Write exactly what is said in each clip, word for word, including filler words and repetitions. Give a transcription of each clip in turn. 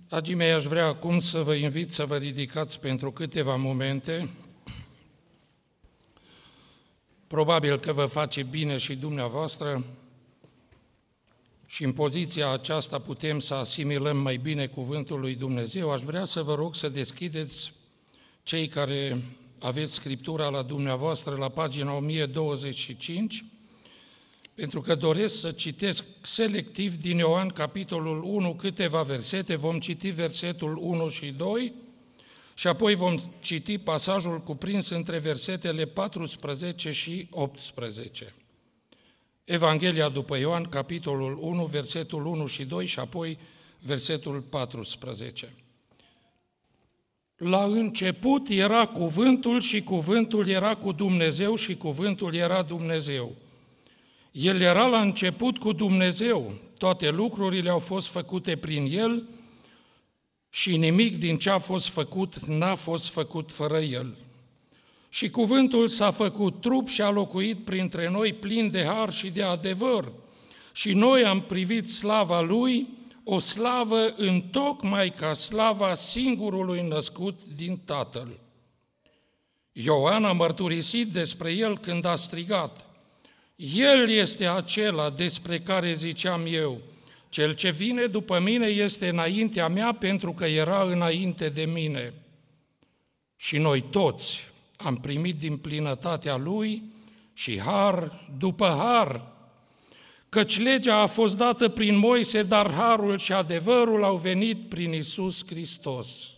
Dragii mei, aș vrea acum să vă invit să vă ridicați pentru câteva momente. Probabil că vă face bine și dumneavoastră și în poziția aceasta putem să asimilăm mai bine cuvântul lui Dumnezeu. Aș vrea să vă rog să deschideți, cei care aveți Scriptura la dumneavoastră, la pagina o mie douăzeci și cinci, pentru că doresc să citesc selectiv din Ioan, capitolul unu, câteva versete. Vom citi versetul unu și doi și apoi vom citi pasajul cuprins între versetele paisprezece și optsprezece. Evanghelia după Ioan, capitolul unu, versetul unu și doi și apoi versetul paisprezece. La început era cuvântul și cuvântul era cu Dumnezeu și cuvântul era Dumnezeu. El era la început cu Dumnezeu, toate lucrurile au fost făcute prin El și nimic din ce a fost făcut n-a fost făcut fără El. Și cuvântul s-a făcut trup și a locuit printre noi plin de har și de adevăr. Și noi am privit slava Lui, o slavă întocmai ca slava singurului născut din Tatăl. Ioan a mărturisit despre El când a strigat: El este acela despre care ziceam eu, cel ce vine după mine este înaintea mea pentru că era înainte de mine. Și noi toți am primit din plinătatea Lui și har după har, căci legea a fost dată prin Moise, dar harul și adevărul au venit prin Iisus Hristos.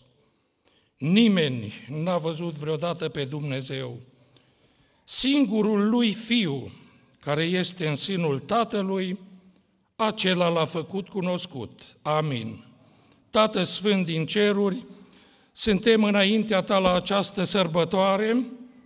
Nimeni n-a văzut vreodată pe Dumnezeu. Singurul Lui Fiu, care este în sânul Tatălui, acela l-a făcut cunoscut. Amin. Tată Sfânt din ceruri, suntem înaintea Ta la această sărbătoare,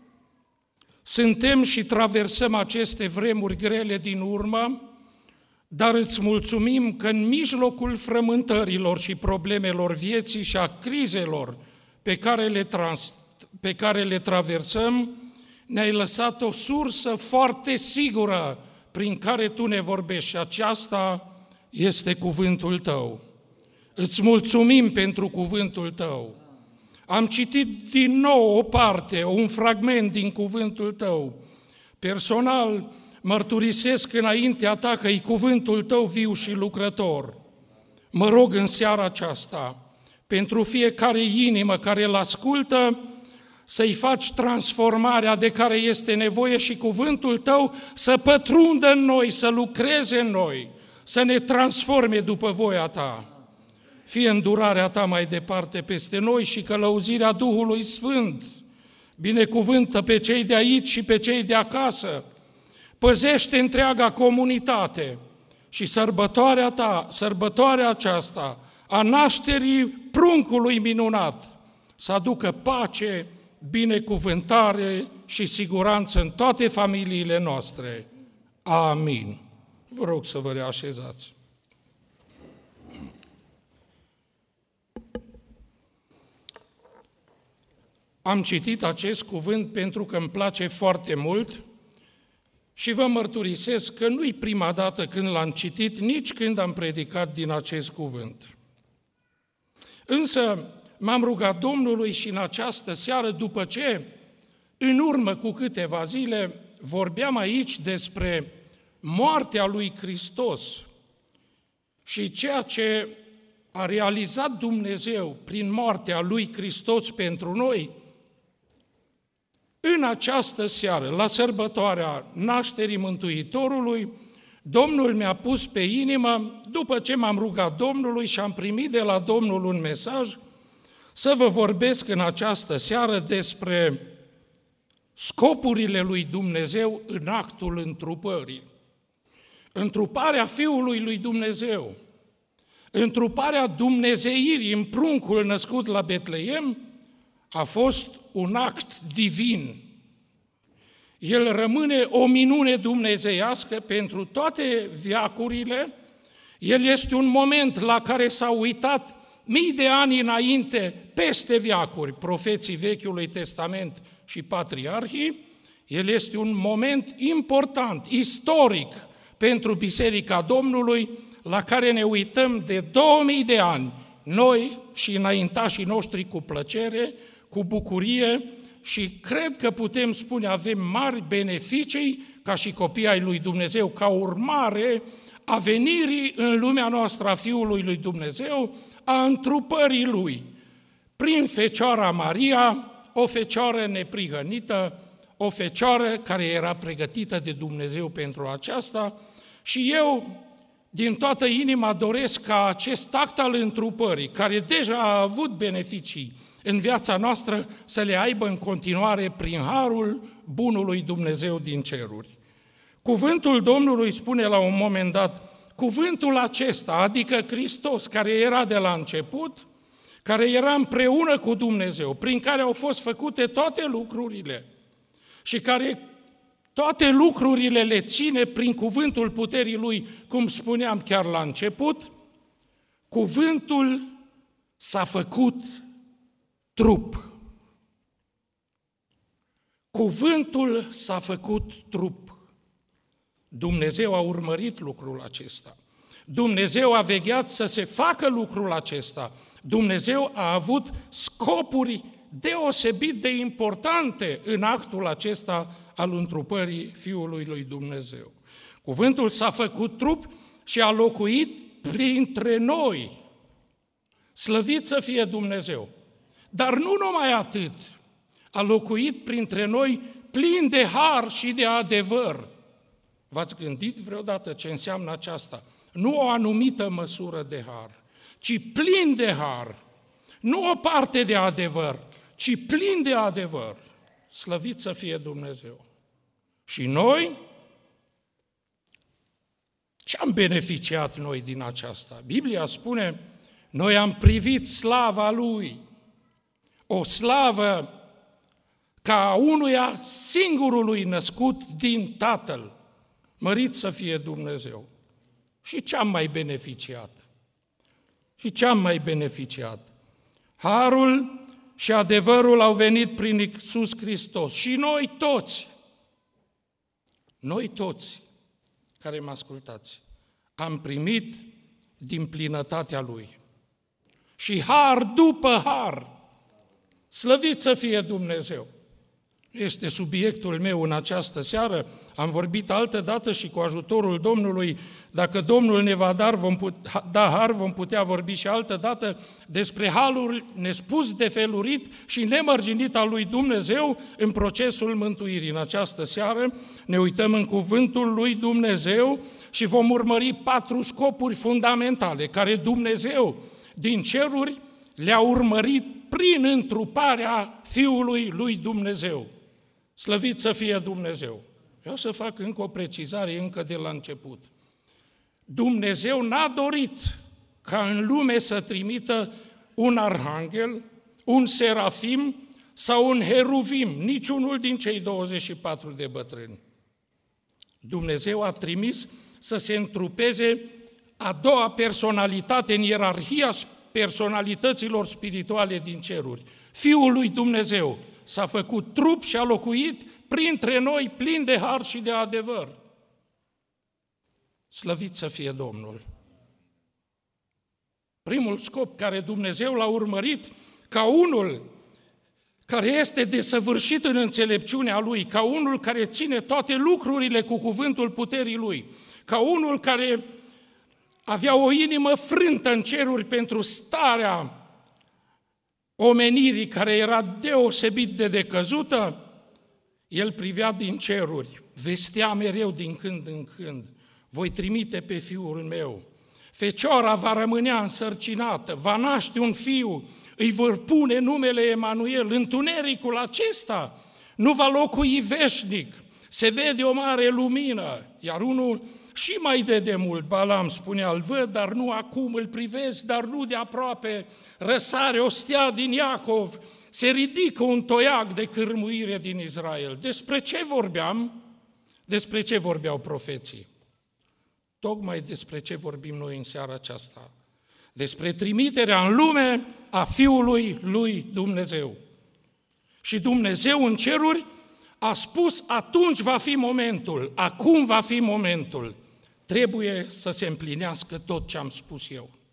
suntem și traversăm aceste vremuri grele din urmă, dar îți mulțumim că în mijlocul frământărilor și problemelor vieții și a crizelor pe care le, trans, pe care le traversăm, ne-ai lăsat o sursă foarte sigură prin care Tu ne vorbești și aceasta este cuvântul Tău. Îți mulțumim pentru cuvântul Tău. Am citit din nou o parte, un fragment din cuvântul Tău. Personal mărturisesc înaintea Ta că e cuvântul Tău viu și lucrător. Mă rog în seara aceasta pentru fiecare inimă care îl ascultă, să-i faci transformarea de care este nevoie și cuvântul Tău să pătrundă în noi, să lucreze în noi, să ne transforme după voia Ta. Fie îndurarea Ta mai departe peste noi și călăuzirea Duhului Sfânt. Binecuvântă pe cei de aici și pe cei de acasă. Păzește întreaga comunitate și sărbătoarea Ta, sărbătoarea aceasta a nașterii pruncului minunat, să aducă pace, binecuvântare și siguranță în toate familiile noastre. Amin. Vă rog să vă reașezați. Am citit acest cuvânt pentru că îmi place foarte mult și vă mărturisesc că nu-i prima dată când l-am citit, nici când am predicat din acest cuvânt. Însă m-am rugat Domnului și în această seară, după ce, în urmă cu câteva zile, vorbeam aici despre moartea lui Hristos și ceea ce a realizat Dumnezeu prin moartea lui Hristos pentru noi, în această seară, la sărbătoarea nașterii Mântuitorului, Domnul mi-a pus pe inimă, după ce m-am rugat Domnului și am primit de la Domnul un mesaj, să vă vorbesc în această seară despre scopurile lui Dumnezeu în actul întrupării. Întruparea Fiului lui Dumnezeu, întruparea dumnezeirii în pruncul născut la Betleem, a fost un act divin. El rămâne o minune dumnezeiască pentru toate veacurile. El este un moment la care s-au uitat mii de ani înainte, peste veacuri, profeții Vechiului Testament și patriarhii. El este un moment important, istoric pentru Biserica Domnului, la care ne uităm de două mii de ani, noi și înaintașii noștri cu plăcere, cu bucurie și cred că putem spune avem mari beneficii ca și copii ai lui Dumnezeu, ca urmare a venirii în lumea noastră a Fiului lui Dumnezeu, a întrupării Lui, prin Fecioara Maria, o fecioară neprihănită, o fecioară care era pregătită de Dumnezeu pentru aceasta și eu din toată inima doresc ca acest act al întrupării, care deja a avut beneficii în viața noastră, să le aibă în continuare prin harul bunului Dumnezeu din ceruri. Cuvântul Domnului spune la un moment dat, cuvântul acesta, adică Hristos, care era de la început, care era împreună cu Dumnezeu, prin care au fost făcute toate lucrurile și care toate lucrurile le ține prin cuvântul puterii Lui, cum spuneam chiar la început, cuvântul s-a făcut trup. Cuvântul s-a făcut trup. Dumnezeu a urmărit lucrul acesta. Dumnezeu a vegheat să se facă lucrul acesta. Dumnezeu a avut scopuri deosebit de importante în actul acesta al întrupării Fiului lui Dumnezeu. Cuvântul s-a făcut trup și a locuit printre noi. Slăvit să fie Dumnezeu! Dar nu numai atât, a locuit printre noi plin de har și de adevăr. V-ați gândit vreodată ce înseamnă aceasta? Nu o anumită măsură de har, ci plin de har. Nu o parte de adevăr, ci plin de adevăr. Slăvit să fie Dumnezeu! Și noi, ce am beneficiat noi din aceasta? Biblia spune, noi am privit slava Lui, o slavă ca a unuia singurului născut din Tatăl. Mărit să fie Dumnezeu! Și ce am mai beneficiat? Și ce am mai beneficiat? Harul și adevărul au venit prin Iisus Hristos. Și noi toți, noi toți care mă ascultați, am primit din plinătatea Lui. Și har după har, slăvit să fie Dumnezeu! Este subiectul meu în această seară. Am vorbit altă dată și cu ajutorul Domnului, dacă Domnul ne va da, vom putea, da har, vom putea vorbi și altă dată despre halul nespus de felurit și nemărginit al lui Dumnezeu în procesul mântuirii. În această seară ne uităm în cuvântul lui Dumnezeu și vom urmări patru scopuri fundamentale care Dumnezeu din ceruri le-a urmărit prin întruparea Fiului lui Dumnezeu. Slăvit să fie Dumnezeu! Vreau să fac încă o precizare încă de la început. Dumnezeu n-a dorit ca în lume să trimită un arhanghel, un serafim sau un heruvim, niciunul din cei douăzeci și patru de bătrâni. Dumnezeu a trimis să se întrupeze a doua personalitate în ierarhia personalităților spirituale din ceruri. Fiul lui Dumnezeu s-a făcut trup și a locuit printre noi plin de har și de adevăr. Slăvit să fie Domnul! Primul scop care Dumnezeu l-a urmărit ca unul care este desăvârșit în înțelepciunea Lui, ca unul care ține toate lucrurile cu cuvântul puterii Lui, ca unul care avea o inimă frântă în ceruri pentru starea omenirii care era deosebit de decăzută, El privea din ceruri, vestea mereu din când în când, voi trimite pe Fiul meu, Fecioara va rămânea însărcinată, va naște un fiu, îi vor pune numele Emanuel, întunericul acesta nu va locui veșnic, se vede o mare lumină, iar unul și mai de demult, Balam spunea, îl văd, dar nu acum, îl privesc, dar nu de aproape, răsare o stea din Iacov, se ridică un toiac de cârmuire din Israel. Despre ce vorbeam? Despre ce vorbeau profeții? Tocmai despre ce vorbim noi în seara aceasta. Despre trimiterea în lume a Fiului lui Dumnezeu. Și Dumnezeu în ceruri a spus, atunci va fi momentul, acum va fi momentul. Trebuie să se împlinească tot ce am spus eu.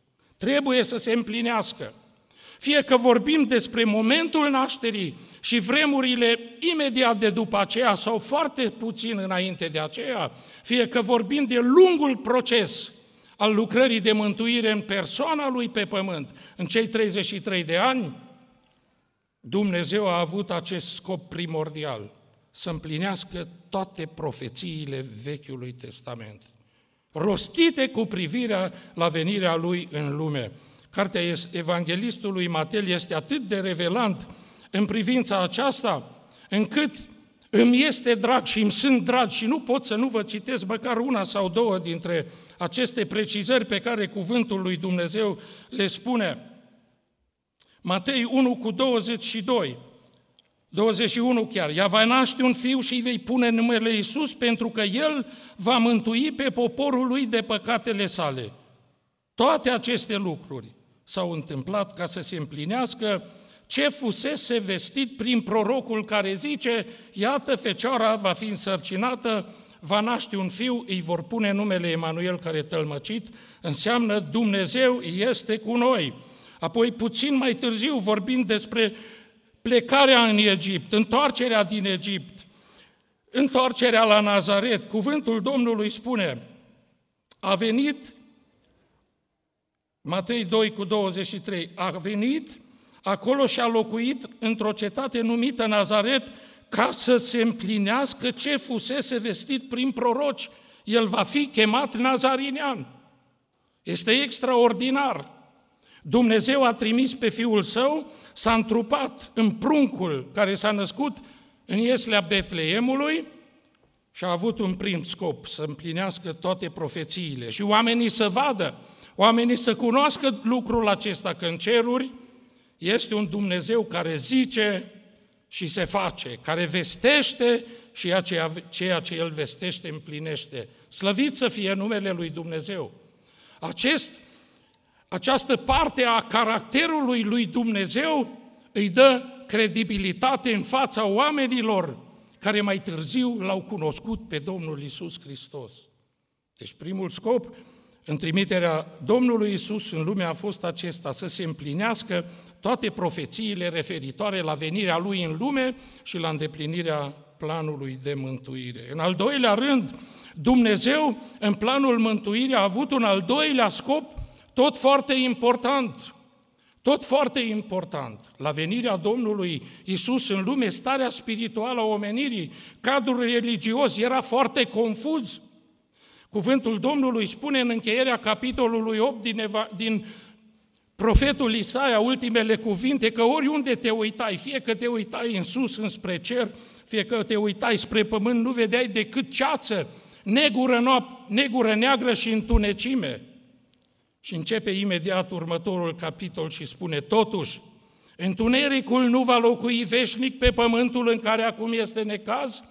trebuie să se împlinească. Fie că vorbim despre momentul nașterii și vremurile imediat de după aceea sau foarte puțin înainte de aceea, fie că vorbim de lungul proces al lucrării de mântuire în persoana Lui pe pământ, în cei treizeci și trei de ani, Dumnezeu a avut acest scop primordial, să împlinească toate profețiile Vechiului Testament, rostite cu privirea la venirea Lui în lume. Cartea Evanghelistului Matei este atât de revelant în privința aceasta, încât îmi este drag și îmi sunt dragi și nu pot să nu vă citesc măcar una sau două dintre aceste precizări pe care cuvântul lui Dumnezeu le spune. Matei unu cu douăzeci și doi, douăzeci și unu chiar, ea va naște un fiu și îi vei pune numele Iisus pentru că El va mântui pe poporul lui de păcatele sale. Toate aceste lucruri s-au întâmplat ca să se împlinească ce fusese vestit prin prorocul care zice, iată, fecioara va fi însărcinată, va naște un fiu, îi vor pune numele Emanuel, care tălmăcit înseamnă Dumnezeu este cu noi. Apoi, puțin mai târziu, vorbim despre plecarea în Egipt, întoarcerea din Egipt, întoarcerea la Nazaret. Cuvântul Domnului spune, a venit, Matei doi cu douăzeci și trei, a venit acolo și a locuit într-o cetate numită Nazaret ca să se împlinească ce fusese vestit prin proroci. El va fi chemat nazarinean. Este extraordinar. Dumnezeu a trimis pe Fiul Său, s-a întrupat în pruncul care s-a născut în ieslea Betleemului și a avut un prim scop, să împlinească toate profețiile și oamenii să vadă, oamenii să cunoască lucrul acesta, că în ceruri este un Dumnezeu care zice și se face, care vestește și ceea ce El vestește împlinește. Slăvit să fie numele lui Dumnezeu! Acest, această parte a caracterului lui Dumnezeu îi dă credibilitate în fața oamenilor care mai târziu L-au cunoscut pe Domnul Iisus Hristos. Deci primul scop în trimiterea Domnului Iisus în lume a fost acesta, să se împlinească toate profețiile referitoare la venirea Lui în lume și la îndeplinirea planului de mântuire. În al doilea rând, Dumnezeu, în planul mântuirii, a avut un al doilea scop, tot foarte important, tot foarte important. La venirea Domnului Iisus în lume, starea spirituală a omenirii, cadrul religios era foarte confuz. Cuvântul Domnului spune în încheierea capitolului opt din, Eva, din profetul Isaia, ultimele cuvinte, că oriunde te uitai, fie că te uitai în sus, înspre cer, fie că te uitai spre pământ, nu vedeai decât ceață, negură, noapte, negură neagră și întunecime. Și începe imediat următorul capitol și spune, totuși, întunericul nu va locui veșnic pe pământul în care acum este necaz,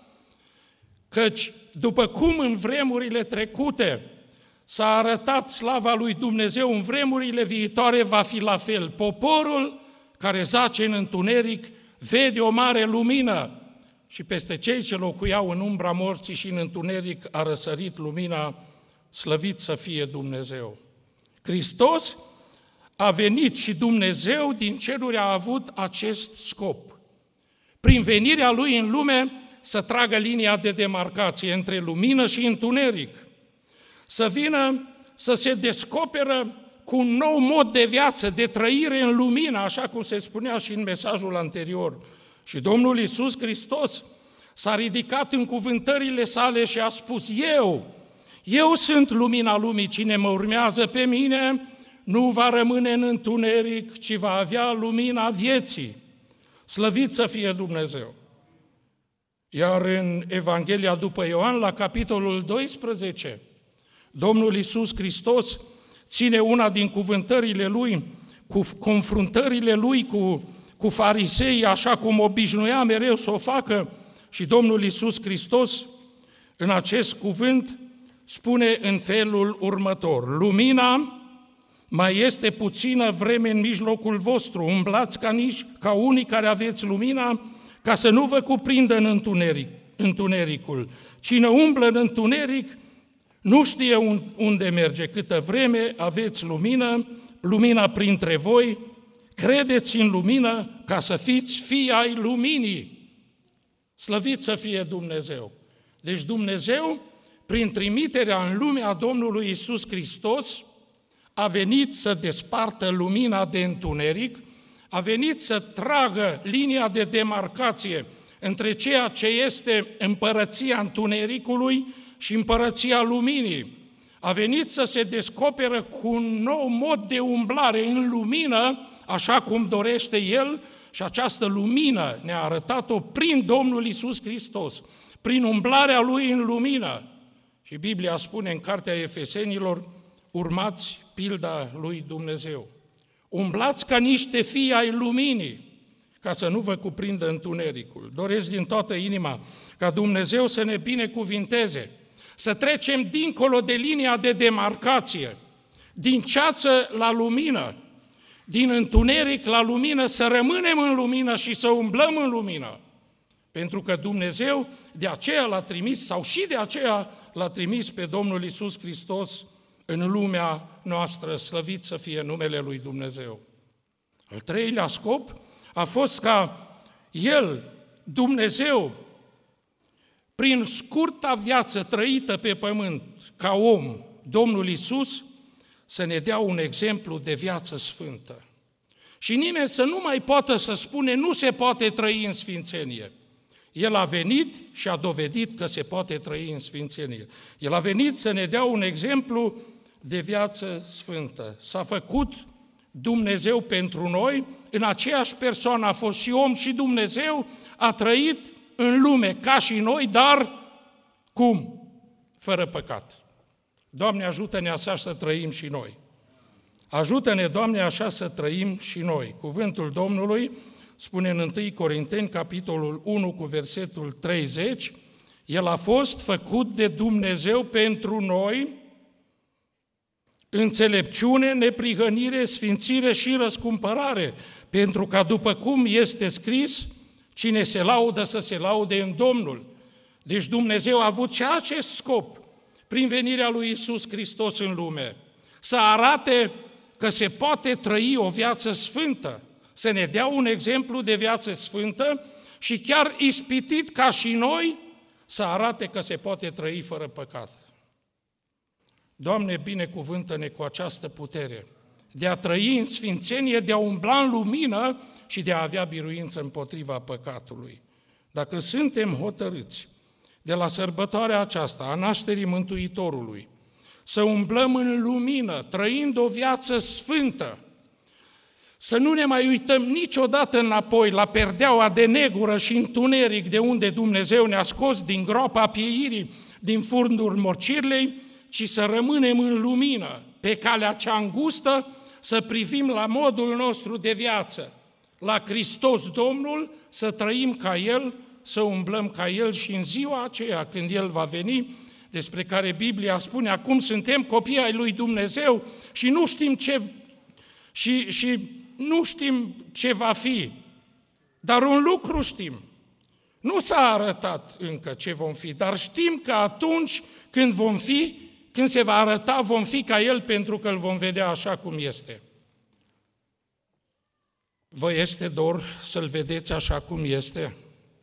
căci după cum în vremurile trecute s-a arătat slava lui Dumnezeu, în vremurile viitoare va fi la fel. Poporul care zace în întuneric vede o mare lumină și peste cei ce locuiau în umbra morții și în întuneric a răsărit lumina, slăvit să fie Dumnezeu. Hristos a venit și Dumnezeu din ceruri a avut acest scop. Prin venirea Lui în lume să tragă linia de demarcație între lumină și întuneric, să vină să se descoperă cu un nou mod de viață, de trăire în lumină, așa cum se spunea și în mesajul anterior. Și Domnul Iisus Hristos s-a ridicat în cuvântările sale și a spus, eu, eu sunt lumina lumii, cine mă urmează pe mine nu va rămâne în întuneric, ci va avea lumina vieții. Slăvit să fie Dumnezeu! Iar în Evanghelia după Ioan, la capitolul doisprezece, Domnul Iisus Hristos ține una din cuvântările Lui, cu confruntările Lui cu, cu fariseii, așa cum obișnuia mereu să o facă, și Domnul Iisus Hristos, în acest cuvânt, spune în felul următor, lumina mai este puțină vreme în mijlocul vostru, umblați ca, nici, ca unii care aveți lumina, ca să nu vă cuprindă în întuneric, întunericul. Cine umblă în întuneric nu știe unde merge, câtă vreme aveți lumină, lumina printre voi, credeți în lumină ca să fiți fii ai luminii. Slăvit să fie Dumnezeu! Deci Dumnezeu, prin trimiterea în lume a Domnului Iisus Hristos, a venit să despartă lumina de întuneric, a venit să tragă linia de demarcație între ceea ce este împărăția întunericului și împărăția luminii. A venit să se descoperă cu un nou mod de umblare în lumină, așa cum dorește El, și această lumină ne-a arătat-o prin Domnul Iisus Hristos, prin umblarea Lui în lumină. Și Biblia spune în Cartea Efesenilor, urmați pilda lui Dumnezeu. Umblați ca niște fii ai luminii, ca să nu vă cuprindă întunericul. Doresc din toată inima ca Dumnezeu să ne binecuvinteze, să trecem dincolo de linia de demarcație, din ceață la lumină, din întuneric la lumină, să rămânem în lumină și să umblăm în lumină. Pentru că Dumnezeu de aceea l-a trimis, sau și de aceea l-a trimis pe Domnul Iisus Hristos în lumea noastră, slăvit să fie numele lui Dumnezeu. Al treilea scop a fost ca El, Dumnezeu, prin scurta viață trăită pe pământ ca om, Domnul Iisus, să ne dea un exemplu de viață sfântă. Și nimeni să nu mai poată să spune, nu se poate trăi în sfințenie. El a venit și a dovedit că se poate trăi în sfințenie. El a venit să ne dea un exemplu de viață sfântă. S-a făcut Dumnezeu pentru noi, în aceeași persoană a fost și om și Dumnezeu, a trăit în lume ca și noi, dar cum? Fără păcat. Doamne, ajută-ne așa să trăim și noi. Ajută-ne, Doamne, așa să trăim și noi. Cuvântul Domnului spune în întâi Corinteni, capitolul unu, cu versetul treizeci, El a fost făcut de Dumnezeu pentru noi, înțelepciune, neprihănire, sfințire și răscumpărare, pentru ca după cum este scris, cine se laudă să se laude în Domnul. Deci Dumnezeu a avut și acest scop prin venirea lui Iisus Hristos în lume, să arate că se poate trăi o viață sfântă, să ne dea un exemplu de viață sfântă și chiar ispitit ca și noi, să arate că se poate trăi fără păcat. Doamne, binecuvântă-ne cu această putere de a trăi în sfințenie, de a umbla în lumină și de a avea biruință împotriva păcatului. Dacă suntem hotărâți de la sărbătoarea aceasta a nașterii Mântuitorului să umblăm în lumină, trăind o viață sfântă, să nu ne mai uităm niciodată înapoi la perdeaua de negură și întuneric de unde Dumnezeu ne-a scos din groapa pieirii, din furnul morcirlei, ci să rămânem în lumină, pe calea cea îngustă, să privim la modul nostru de viață, la Hristos Domnul, să trăim ca El, să umblăm ca El și în ziua aceea când El va veni, despre care Biblia spune, acum suntem copii ai lui Dumnezeu și nu știm ce, și, și nu știm ce va fi, dar un lucru știm, nu s-a arătat încă ce vom fi, dar știm că atunci când vom fi, când se va arăta, vom fi ca El pentru că îl vom vedea așa cum este. Vă este dor să-L vedeți așa cum este?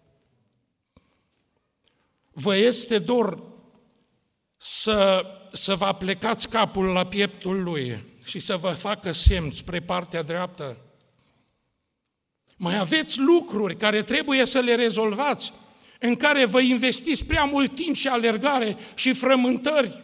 Vă este dor să, să vă plecați capul la pieptul Lui și să vă facă semn spre partea dreaptă? Mai aveți lucruri care trebuie să le rezolvați, în care vă investiți prea mult timp și alergare și frământări.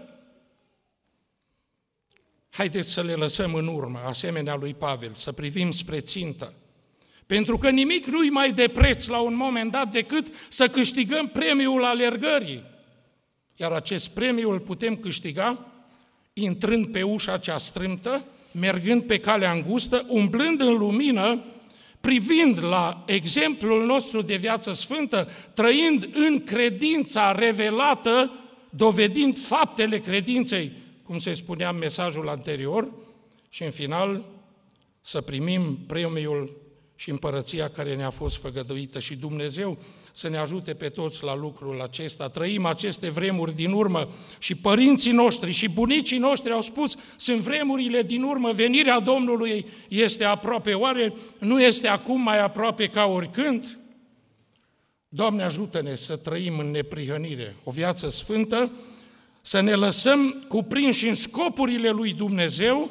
Haideți să le lăsăm în urmă, asemenea lui Pavel, să privim spre țintă. Pentru că nimic nu-i mai de preț la un moment dat decât să câștigăm premiul alergării. Iar acest premiu îl putem câștiga intrând pe ușa cea strâmtă, mergând pe calea îngustă, umblând în lumină, privind la exemplul nostru de viață sfântă, trăind în credința revelată, dovedind faptele credinței, cum se spunea în mesajul anterior, și în final să primim premiul și împărăția care ne-a fost făgăduită. Și Dumnezeu să ne ajute pe toți la lucrul acesta. Trăim aceste vremuri din urmă și părinții noștri și bunicii noștri au spus, sunt vremurile din urmă, venirea Domnului este aproape. Oare nu este acum mai aproape ca oricând? Doamne, ajută-ne să trăim în neprihănire, o viață sfântă, să ne lăsăm cuprinși în scopurile lui Dumnezeu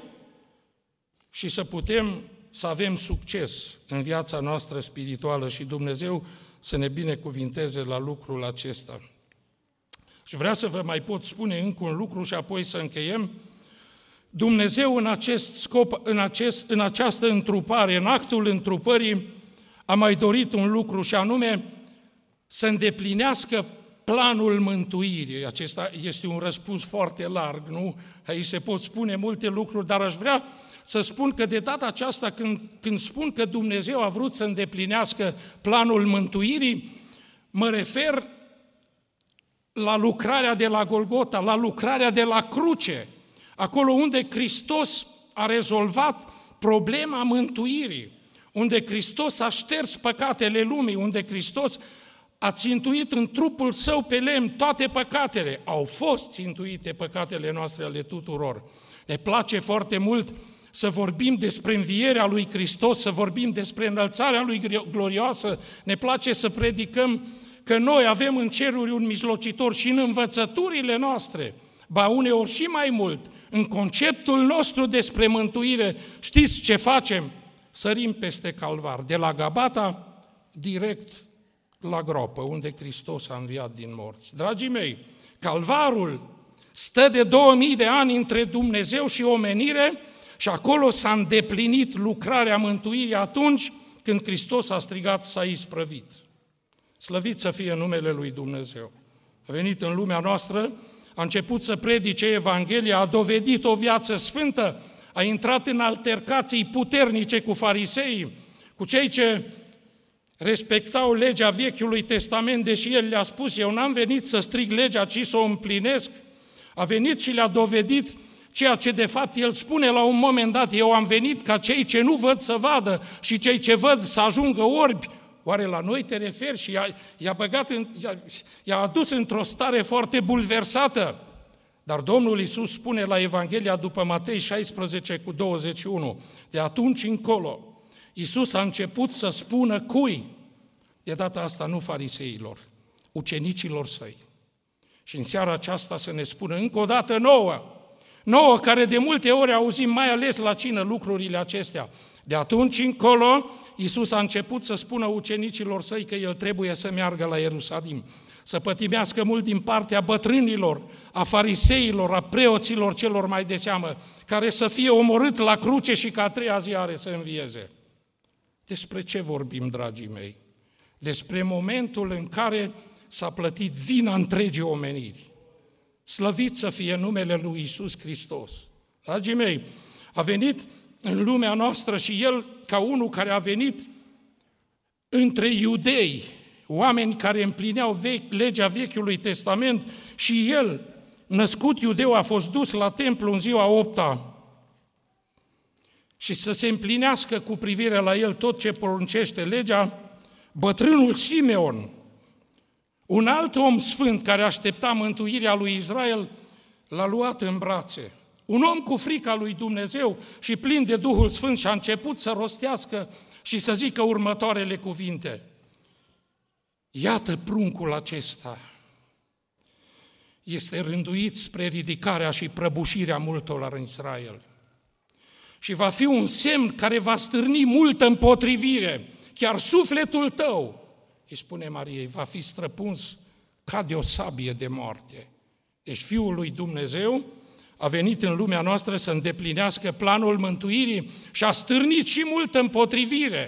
și să putem să avem succes în viața noastră spirituală și Dumnezeu să ne binecuvinteze la lucrul acesta. Și vreau să vă mai pot spune încă un lucru și apoi să încheiem. Dumnezeu în acest scop, în, acest, în această întrupare, în actul întrupării, a mai dorit un lucru și anume să îndeplinească planul mântuirii. Acesta este un răspuns foarte larg, nu? Aici se pot spune multe lucruri, dar aș vrea să spun că de data aceasta, când, când spun că Dumnezeu a vrut să îndeplinească planul mântuirii, mă refer la lucrarea de la Golgota, la lucrarea de la cruce, acolo unde Hristos a rezolvat problema mântuirii, unde Hristos a șters păcatele lumii, unde Hristos a țintuit în trupul său pe lemn toate păcatele. Au fost țintuite păcatele noastre ale tuturor. Ne place foarte mult să vorbim despre învierea lui Hristos, să vorbim despre înălțarea lui glorioasă, ne place să predicăm că noi avem în ceruri un mijlocitor și în învățăturile noastre, ba uneori și mai mult, în conceptul nostru despre mântuire, știți ce facem? Sărim peste calvar, de la Gabata direct la groapă, unde Hristos a înviat din morți. Dragii mei, calvarul stă de două mii de ani între Dumnezeu și omenire și acolo s-a îndeplinit lucrarea mântuirii atunci când Hristos a strigat, s-a isprăvit. Slăvit să fie numele lui Dumnezeu. A venit în lumea noastră, a început să predice Evanghelia, a dovedit o viață sfântă, a intrat în altercații puternice cu fariseii, cu cei ce respectau legea Vechiului Testament, deși el le-a spus, eu n-am venit să strig legea, ci să o împlinesc. A venit și le-a dovedit ceea ce de fapt el spune la un moment dat, eu am venit ca cei ce nu văd să vadă și cei ce văd să ajungă orbi. Oare la noi te referi? Și i-a, i-a băgat, în, i-a, i-a adus într-o stare foarte bulversată. Dar Domnul Iisus spune la Evanghelia după Matei șaisprezece cu douăzeci și unu, de atunci încolo, Iisus a început să spună cui? De data asta nu fariseilor, ucenicilor săi. Și în seara aceasta să ne spună încă o dată nouă, nouă care de multe ori auzim mai ales la cină lucrurile acestea. De atunci încolo, Iisus a început să spună ucenicilor săi că El trebuie să meargă la Ierusalim, să pătimească mult din partea bătrânilor, a fariseilor, a preoților celor mai de seamă, care să fie omorât la cruce și ca a treia zi are să învieze. Despre ce vorbim, dragii mei? Despre momentul în care s-a plătit vina întregii omeniri. Slăvit să fie numele lui Iisus Hristos. Dragii mei, a venit în lumea noastră și El, ca unul care a venit între iudei, oameni care împlineau vechi, legea Vechiului Testament, și El, născut iudeu, a fost dus la templu în ziua opta și să se împlinească cu privire la El tot ce poruncește legea, bătrânul Simeon, un alt om sfânt care aștepta mântuirea lui Israel, l-a luat în brațe. Un om cu frica lui Dumnezeu și plin de Duhul Sfânt și a început să rostească și să zică următoarele cuvinte. Iată pruncul acesta este rânduit spre ridicarea și prăbușirea multor în Israel. Și va fi un semn care va stârni multă împotrivire, chiar sufletul tău, îi spune Mariei, va fi străpuns ca de o sabie de moarte. Deci Fiul lui Dumnezeu a venit în lumea noastră să îndeplinească planul mântuirii și a stârnit și multă împotrivire.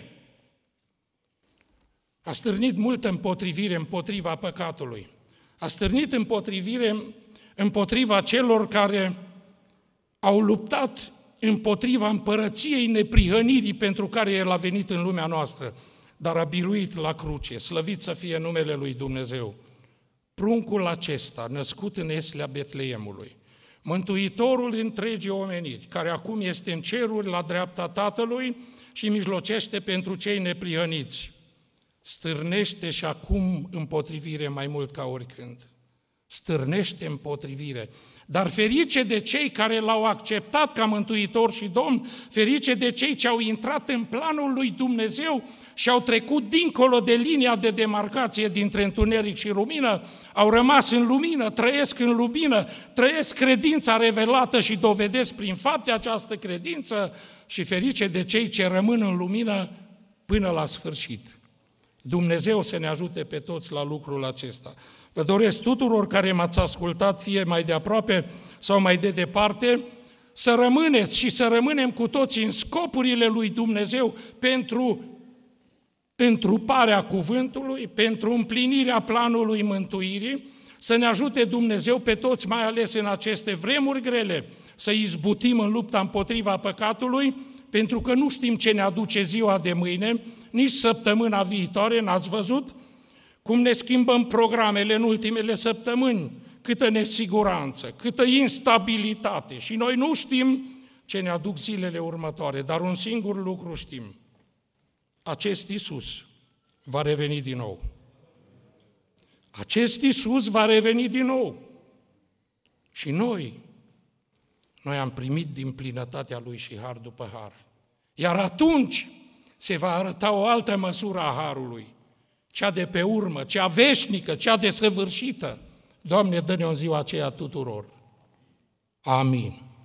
A stârnit multă împotrivire împotriva păcatului. A stârnit împotrivire împotriva celor care au luptat împotriva împărăției neprihănirii pentru care El a venit în lumea noastră, dar a biruit la cruce. Slăvit să fie numele lui Dumnezeu. Pruncul acesta, născut în Eslea Betleemului, Mântuitorul întregii omeniri, care acum este în ceruri la dreapta Tatălui și mijlocește pentru cei neprihăniți. Stârnește și acum împotrivire mai mult ca oricând. Stârnește împotrivire. Dar ferice de cei care l-au acceptat ca mântuitor și Domn, ferice de cei ce au intrat în planul lui Dumnezeu și au trecut dincolo de linia de demarcație dintre întuneric și lumină, au rămas în lumină, trăiesc în lumină, trăiesc credința revelată și dovedesc prin fapte această credință, și ferice de cei ce rămân în lumină până la sfârșit. Dumnezeu să ne ajute pe toți la lucrul acesta. Vă doresc tuturor care m-ați ascultat, fie mai de aproape sau mai de departe, să rămâneți și să rămânem cu toții în scopurile lui Dumnezeu pentru întruparea cuvântului, pentru împlinirea planului mântuirii, să ne ajute Dumnezeu pe toți, mai ales în aceste vremuri grele, să izbutim în lupta împotriva păcatului, pentru că nu știm ce ne aduce ziua de mâine, nici săptămâna viitoare, n-ați văzut? Cum ne schimbăm programele în ultimele săptămâni, câtă nesiguranță, câtă instabilitate, și noi nu știm ce ne aduc zilele următoare, dar un singur lucru știm: acest Iisus va reveni din nou. Acest Iisus va reveni din nou. Și noi, noi am primit din plinătatea Lui și har după har. Iar atunci se va arăta o altă măsură a harului, cea de pe urmă, cea veșnică, cea desăvârșită. Doamne, dă-ne o ziua aceea tuturor. Amin.